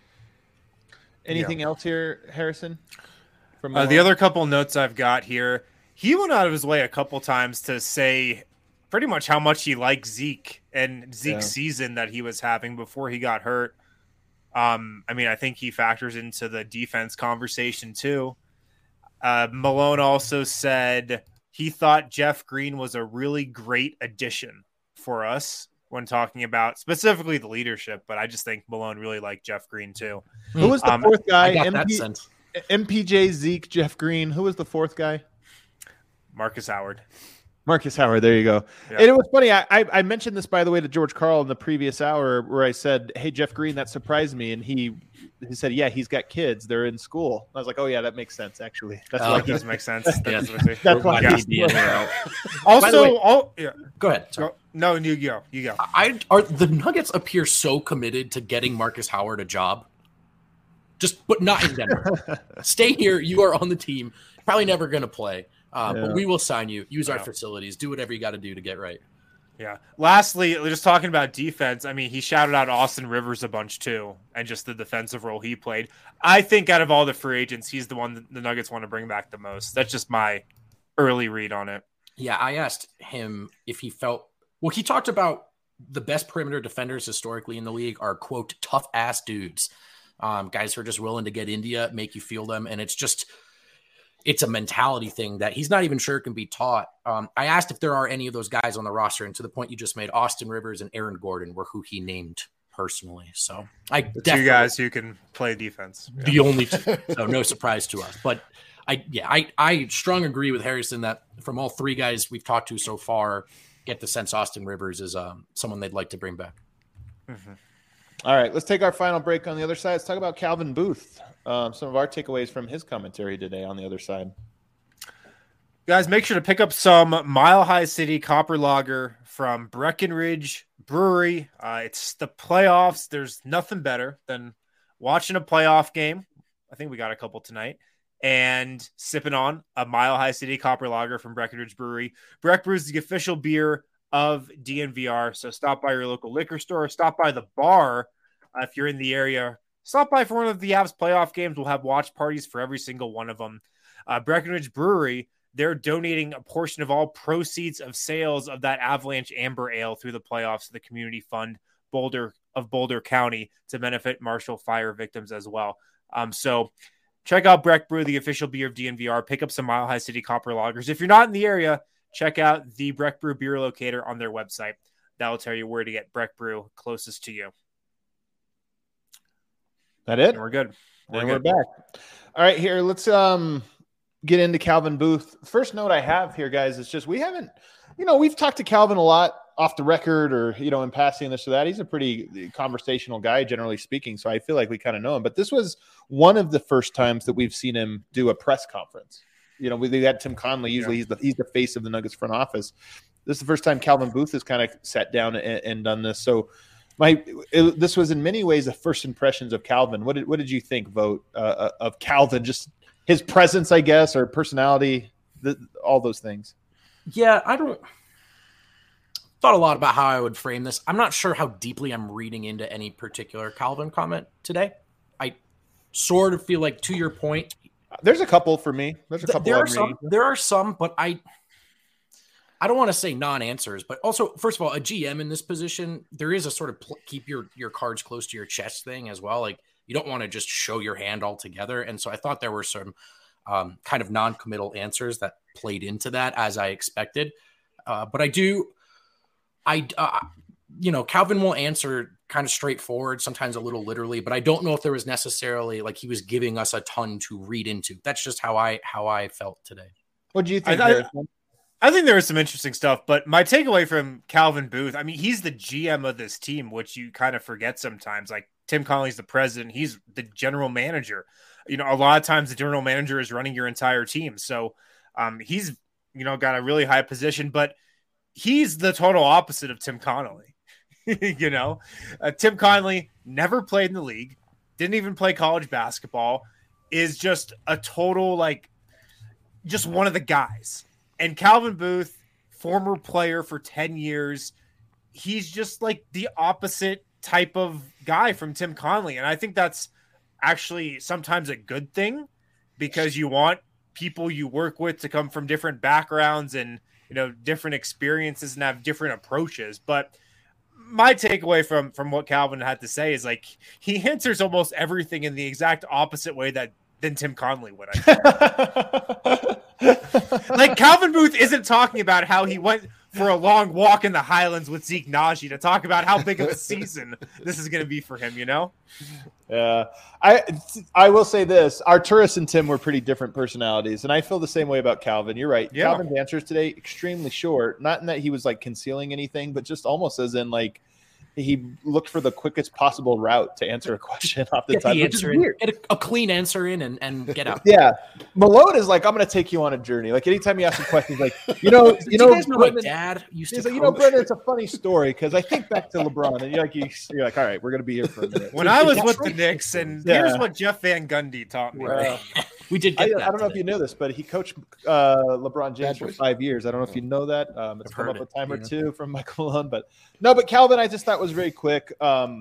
Anything else here, Harrison? From the other couple notes I've got here, he went out of his way a couple times to say pretty much how much he liked Zeke and Zeke's season that he was having before he got hurt. I mean, I think he factors into the defense conversation too. Malone also said he thought Jeff Green was a really great addition for us when talking about specifically the leadership, but I just think Malone really liked Jeff Green too. Who was the fourth guy? I got that sense. MPJ, Zeke, Jeff Green. Who was the fourth guy? Marcus Howard. There you go. Yeah. And it was funny. I mentioned this, by the way, to George Karl in the previous hour where I said, hey, Jeff Green, that surprised me. And he said, yeah, he's got kids. They're in school. I was like, oh, yeah, that makes sense, actually. That's that does make sense. That's why he's in there. Also, go ahead. No, you go. The Nuggets appear so committed to getting Marcus Howard a job. But not in Denver. Stay here. You are on the team. Probably never going to play. But we will sign you. Use our facilities. Do whatever you got to do to get right. Yeah. Lastly, just talking about defense, I mean, he shouted out Austin Rivers a bunch too, and just the defensive role he played. I think out of all the free agents, he's the one that the Nuggets want to bring back the most. That's just my early read on it. Yeah, I asked him if he felt – well, he talked about the best perimeter defenders historically in the league are, quote, tough-ass dudes. Guys who are just willing to get India, make you feel them, and it's a mentality thing that he's not even sure can be taught. I asked if there are any of those guys on the roster, and to the point you just made, Austin Rivers and Aaron Gordon were who he named personally. So the two guys who can play defense. The only two, so no surprise to us. But I strong agree with Harrison that from all three guys we've talked to so far, get the sense Austin Rivers is someone they'd like to bring back. Mm-hmm. All right, let's take our final break on the other side. Let's talk about Calvin Booth. Some of our takeaways from his commentary today on the other side. Guys, make sure to pick up some Mile High City Copper Lager from Breckenridge Brewery. It's the playoffs. There's nothing better than watching a playoff game. I think we got a couple tonight. And sipping on a Mile High City Copper Lager from Breckenridge Brewery. Breck Brew is the official beer of DNVR. So stop by your local liquor store. Stop by the bar if you're in the area. Stop by for one of the Avs playoff games. We'll have watch parties for every single one of them. Breckenridge Brewery, they're donating a portion of all proceeds of sales of that Avalanche Amber Ale through the playoffs to the Community Fund Boulder County to benefit Marshall fire victims as well. So check out Breck Brew, the official beer of DNVR. Pick up some Mile High City Copper Lagers. If you're not in the area, check out the Breck Brew beer locator on their website. That will tell you where to get Breck Brew closest to you. That it? And we're good. We're back. All right, here, let's get into Calvin Booth. First note I have here, guys, is just we've talked to Calvin a lot off the record or, in passing this or that. He's a pretty conversational guy, generally speaking, so I feel like we kind of know him. But this was one of the first times that we've seen him do a press conference. We had Tim Connelly. Usually he's the face of the Nuggets front office. This is the first time Calvin Booth has kind of sat down and done this. So this was in many ways the first impressions of Calvin. What did you think, Vogt, of Calvin? Just his presence, I guess, or personality, all those things. Yeah, I thought a lot about how I would frame this. I'm not sure how deeply I'm reading into any particular Calvin comment today. I sort of feel like, to your point, there's a couple for me. There are some, but I don't want to say non-answers, but also, first of all, a GM in this position, there is a sort of keep your cards close to your chest thing as well. Like, you don't want to just show your hand altogether. And so I thought there were some kind of non-committal answers that played into that, as I expected. But Calvin will answer kind of straightforward, sometimes a little literally, but I don't know if there was necessarily like he was giving us a ton to read into. That's just how I felt today. What do you think? I think there was some interesting stuff, but my takeaway from Calvin Booth, I mean, he's the GM of this team, which you kind of forget sometimes. Like, Tim Connelly's the president. He's the general manager. A lot of times the general manager is running your entire team. So he's, got a really high position, but he's the total opposite of Tim Connelly. Tim Connelly never played in the league, didn't even play college basketball, is just a total, like, just one of the guys. And Calvin Booth, former player for 10 years, he's just like the opposite type of guy from Tim Connelly. And I think that's actually sometimes a good thing, because you want people you work with to come from different backgrounds and, you know, different experiences and have different approaches. But my takeaway from what Calvin had to say is, like, he answers almost everything in the exact opposite way than Tim Connelly would. Like, Calvin Booth isn't talking about how he went for a long walk in the Highlands with Zeke Naji to talk about how big of a season this is going to be for him, you know? Yeah. I will say this. Arturas and Tim were pretty different personalities, and I feel the same way about Calvin. You're right. Yeah. Calvin's answers today, extremely short. Not in that he was, like, concealing anything, but just almost as in, like, he looked for the quickest possible route to answer a question off the top. Which is weird. Get a clean answer in and get out. Yeah. Malone is like, I'm going to take you on a journey. Like, anytime you ask him questions, like, you know, my dad used to. Like, Brendan, it's a funny story because I think back to LeBron, and you're like, all right, we're going to be here for a minute. When I was with the Knicks, and here's what Jeff Van Gundy taught me. We did. I don't know if you know this, but he coached LeBron James for 5 years. I don't know if you know that. It's come up a time or two from Michael Malone, but Calvin, I just thought was very quick.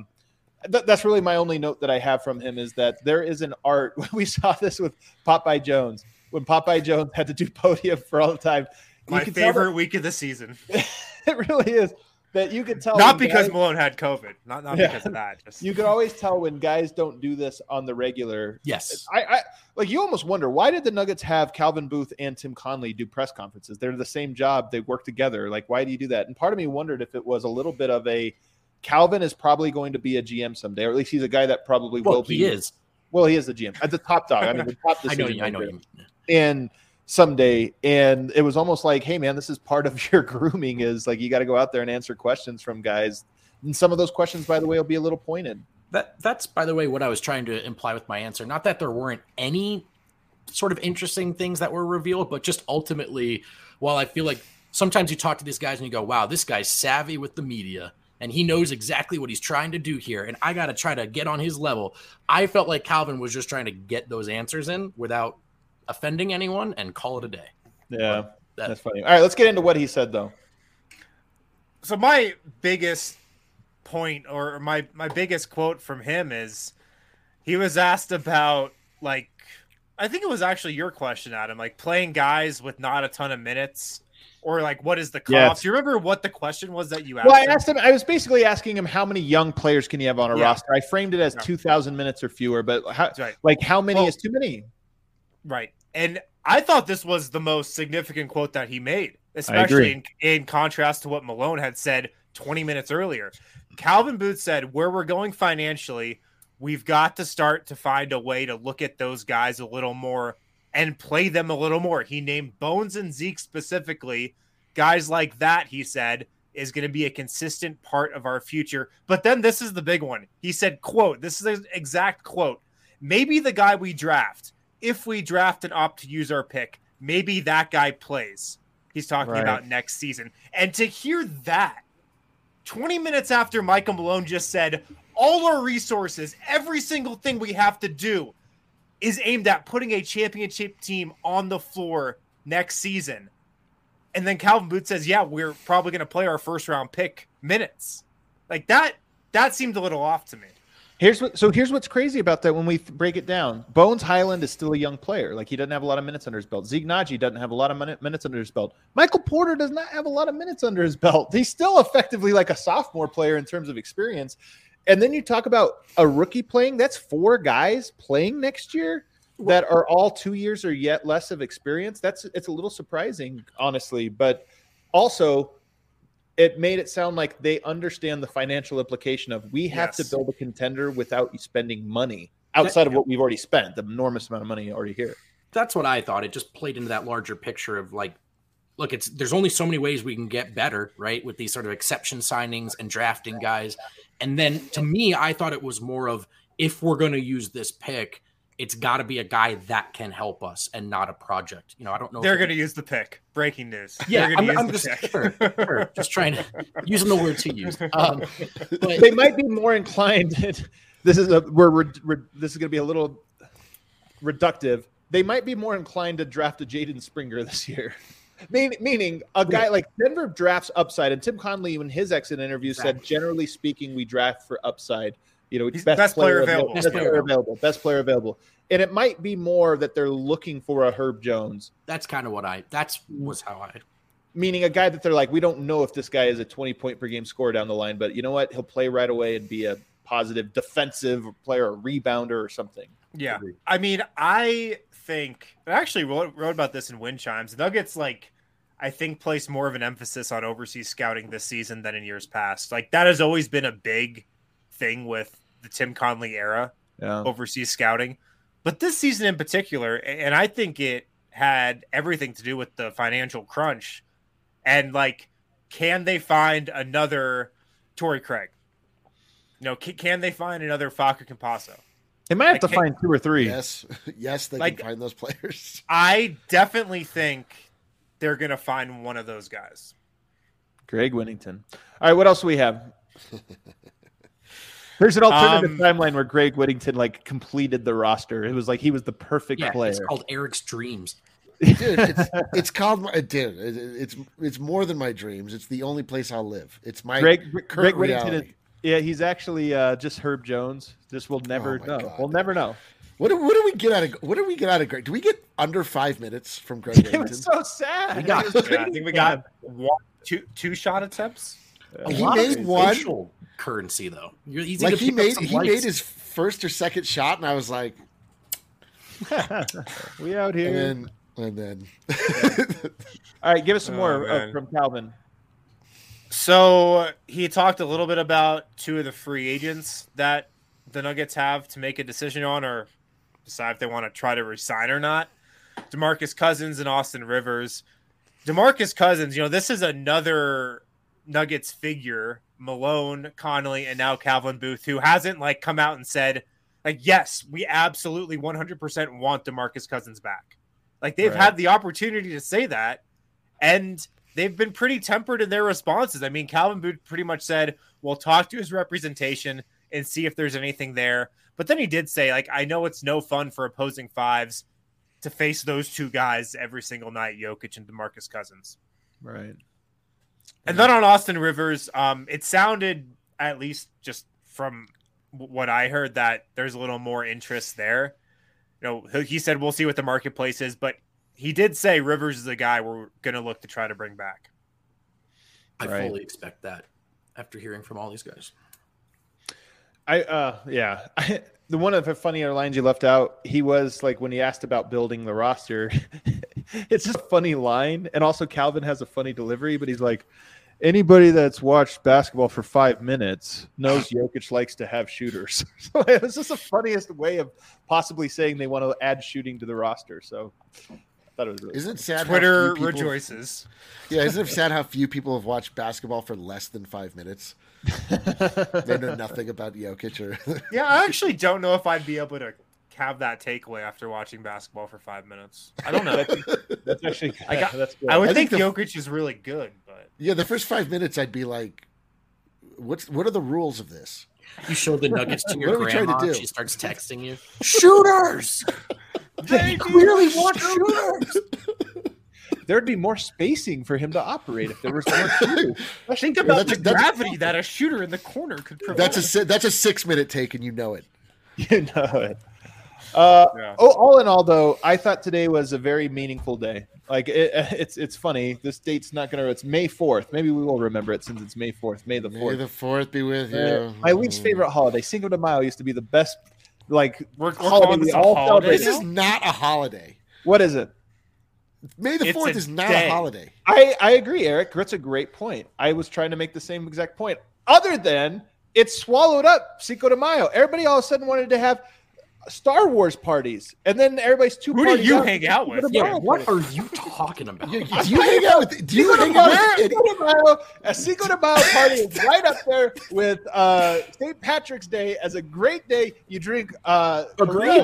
That's really my only note that I have from him, is that there is an art. We saw this with Popeye Jones when Popeye Jones had to do podium for all the time. My favorite week of the season. It really is. That you could tell, not because Malone had COVID, not because of that. Just. You could always tell when guys don't do this on the regular. Yes, I like. You almost wonder, why did the Nuggets have Calvin Booth and Tim Connelly do press conferences? They're the same job. They work together. Like, why do you do that? And part of me wondered if it was a little bit of a Calvin is probably going to be a GM someday, or at least he's a guy that probably will be. He is. Well, he is the GM at the top dog. I mean, the top decision. I know you. And someday, and it was almost like, hey man, this is part of your grooming, is like, you got to go out there and answer questions from guys, and some of those questions, by the way, will be a little pointed. That's by the way what I was trying to imply with my answer. Not that there weren't any sort of interesting things that were revealed, but just ultimately, while I feel like sometimes you talk to these guys and you go, wow, this guy's savvy with the media and he knows exactly what he's trying to do here, and I got to try to get on his level. I felt like Calvin was just trying to get those answers in without offending anyone and call it a day. Yeah, that's funny. All right, let's get into what he said, though. So my biggest point, or my biggest quote from him, is he was asked about, like, I think it was actually your question, Adam, like playing guys with not a ton of minutes, or like, what is the cost? Yes. Do you remember what the question was that you asked? Well, I asked him, I was basically asking him, how many young players can you have on a roster? I framed it as 2,000 minutes or fewer, but how many is too many? Right. And I thought this was the most significant quote that he made, especially in contrast to what Malone had said 20 minutes earlier. Calvin Booth said, where we're going financially, we've got to start to find a way to look at those guys a little more and play them a little more. He named Bones and Zeke specifically. Guys like that, he said, is going to be a consistent part of our future. But then this is the big one. He said, quote, this is an exact quote, maybe the guy we draft, if we draft and opt to use our pick, maybe that guy plays. He's talking about next season. And to hear that 20 minutes after Michael Malone just said, all our resources, every single thing we have to do is aimed at putting a championship team on the floor next season. And then Calvin Booth says, yeah, we're probably going to play our first round pick minutes. Like that seemed a little off to me. Here's what's crazy about that when we break it down. Bones Highland is still a young player. Like, he doesn't have a lot of minutes under his belt. Zeke Naji doesn't have a lot of minutes under his belt. Michael Porter does not have a lot of minutes under his belt. He's still effectively like a sophomore player in terms of experience. And then you talk about a rookie playing. That's 4 guys playing next year that are all 2 years or yet less of experience. It's a little surprising, honestly. But also, it made it sound like they understand the financial implication of we have to build a contender without spending money outside of what we've already spent, the enormous amount of money already here. That's what I thought. It just played into that larger picture of like, look, there's only so many ways we can get better, right? With these sort of exception signings and drafting guys. And then to me, I thought it was more of, if we're going to use this pick, it's got to be a guy that can help us and not a project. You know, I don't know. They're going to use the pick. Breaking news. Yeah, I'm just just trying to using the words he used. But they might be more inclined this is this is going to be a little reductive. They might be more inclined to draft a Jaden Springer this year. Meaning a guy like Denver drafts upside, and Tim Connolly in his exit interview said, generally speaking, we draft for upside. He's best player available. Best player available. And it might be more that they're looking for a Herb Jones. That's kind of was how I. Meaning a guy that they're like, we don't know if this guy is a 20-point per game scorer down the line, but you know what? He'll play right away and be a positive defensive player, a rebounder or something. Yeah. I mean, I think I actually wrote about this in Wind Chimes. Nuggets, I think, place more of an emphasis on overseas scouting this season than in years past. Like, that has always been a big thing with the Tim Connolly era, overseas scouting. But this season in particular, and I think it had everything to do with the financial crunch. And, can they find another Torrey Craig? Can they find another Facu Campazzo? They might have to find 2 or 3. Yes, they can find those players. I definitely think they're going to find one of those guys. Greg Whittington. All right, what else do we have? There's an alternative timeline where Greg Whittington completed the roster. It was like he was the perfect player. It's called Eric's Dreams. Dude, it's called it's more than my dreams. It's the only place I'll live. It's my Greg Whittington reality. He's actually just Herb Jones. We'll never know. God. We'll never know. What do we get out of Greg? Do we get under 5 minutes from Greg Whittington? It was so sad. I think we got two shot attempts. He made one currency though. He made his first or second shot, and I was like, "We out here." And then, all right, give us some more from Calvin. So he talked a little bit about 2 of the free agents that the Nuggets have to make a decision on, or decide if they want to try to resign or not. DeMarcus Cousins and Austin Rivers. DeMarcus Cousins, this is another Nuggets figure, Malone, Connolly, and now Calvin Booth, who hasn't come out and said, yes, we absolutely 100% want DeMarcus Cousins back. They've had the opportunity to say that, and they've been pretty tempered in their responses. I mean, Calvin Booth pretty much said, we'll talk to his representation and see if there's anything there. But then he did say, I know it's no fun for opposing fives to face those 2 guys every single night, Jokic and DeMarcus Cousins. Right. And then on Austin Rivers, it sounded, at least just from what I heard, that there's a little more interest there. He said, we'll see what the marketplace is, but he did say Rivers is a guy we're going to look to try to bring back. I fully expect that after hearing from all these guys. The one of the funnier lines you left out, he was when he asked about building the roster, it's just a funny line. And also Calvin has a funny delivery, but he's like, anybody that's watched basketball for 5 minutes knows Jokic likes to have shooters. So it was just the funniest way of possibly saying they want to add shooting to the roster. So I thought it was really Isn't it sad? Twitter rejoices. Yeah, isn't it sad how few people have watched basketball for less than 5 minutes? They know nothing about Jokic. Yeah, I actually don't know if I'd be able to have that takeaway after watching basketball for 5 minutes. I don't know. That's actually that's good. I would think Jokic is really good, but the first 5 minutes I'd be like, what are the rules of this? You show the Nuggets to your grandma, she starts texting you. Shooters! They clearly want shooters! There'd be more spacing for him to operate if there was more shooters. Think about the gravity that a shooter in the corner could provide. That's a 6 minute take, and you know it. You know it. All in all, though, I thought today was a very meaningful day. It's funny. This date's not gonna. It's May 4th. Maybe we will remember it since it's May 4th. May the 4th. May the 4th be with you. My least favorite holiday, Cinco de Mayo, used to be the best. We're holiday we all celebrate. This is not a holiday. What is it? May the 4th is not a holiday. I agree, Eric. That's a great point. I was trying to make the same exact point. Other than it swallowed up Cinco de Mayo. Everybody all of a sudden wanted to have Star Wars parties, and then everybody's too. Who do you hang out with? Yeah, what are you talking about? Do you hang out with? Do you hang out with? A Cinco de Mayo party is right up there with St. Patrick's Day as a great day. You drink. We're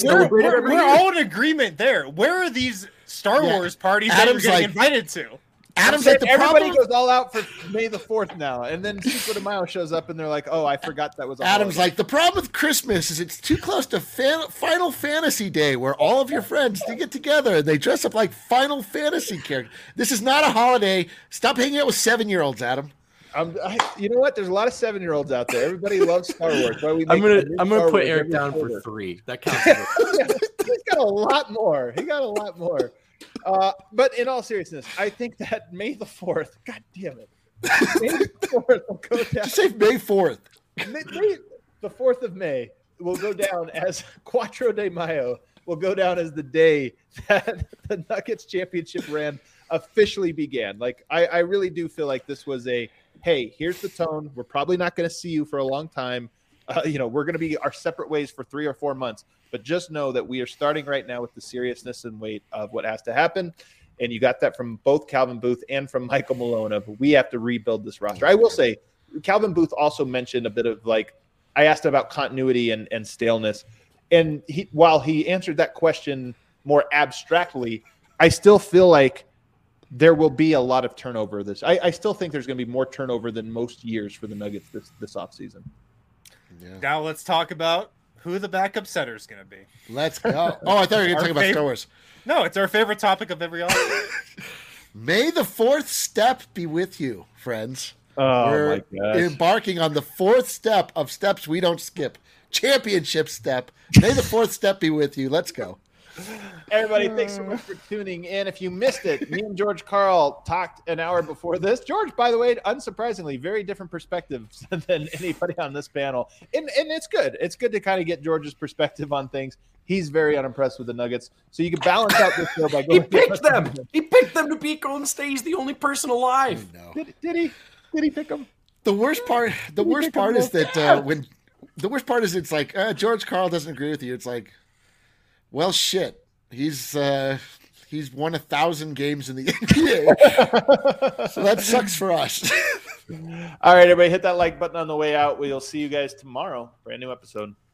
all in agreement there. Where are these Star Wars parties that you're getting invited to? Adam's like the everybody problem. goes all out for May the 4th now, and then Cinco de Mayo shows up, and they're like, "Oh, I forgot that was." Adam's like, the problem with Christmas is it's too close to Final Fantasy Day, where all of your friends they get together and they dress up like Final Fantasy characters. This is not a holiday. Stop hanging out with 7-year-olds, Adam. You know what? There's a lot of 7-year-olds out there. Everybody loves Star Wars. Why we I'm make gonna Star put Wars Eric every down quarter. for 3. That counts. He's got a lot more. But in all seriousness, I think that May the 4th, God damn it. May the 4th will go down. Just say May 4th. The 4th of May will go down as Cuatro de Mayo, will go down as the day that the Nuggets championship run officially began. Like, I really do feel like this was hey, here's the tone. We're probably not going to see you for a long time. We're going to be our separate ways for 3 or 4 months. But just know that we are starting right now with the seriousness and weight of what has to happen. And you got that from both Calvin Booth and from Michael Malone of we have to rebuild this roster. I will say, Calvin Booth also mentioned a bit of I asked about continuity and staleness. And while he answered that question more abstractly, I still feel like there will be a lot of turnover. I still think there's going to be more turnover than most years for the Nuggets this offseason. Yeah. Now let's talk about who the backup setter is going to be. Let's go. Oh, I thought you were going to talk about Star Wars. No, it's our favorite topic of every offseason. May the 4th step be with you, friends. Oh, We're my gosh. embarking on the 4th step of steps we don't skip. Championship step. May the 4th step be with you. Let's go. Everybody, thanks so much for tuning in. If you missed it, me and George Carl talked an hour before this. George, by the way, unsurprisingly, very different perspectives than anybody on this panel. And it's good. It's good to kind of get George's perspective on things. He's very unimpressed with the Nuggets. So you can balance out this show by going. He picked them. He picked them to beat Golden State. He's the only person alive. No. Did he? Did he pick them? The worst part is that it's like George Carl doesn't agree with you. It's like, well, shit. He's won 1,000 games in the NBA, so that sucks for us. All right, everybody, hit that like button on the way out. We'll see you guys tomorrow for a new episode.